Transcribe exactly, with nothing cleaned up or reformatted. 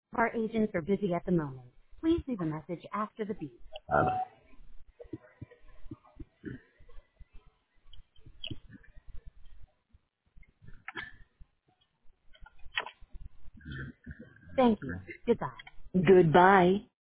Our agents are busy at the moment. Please leave a message after the beep. Uh, Thank you. Goodbye. Goodbye.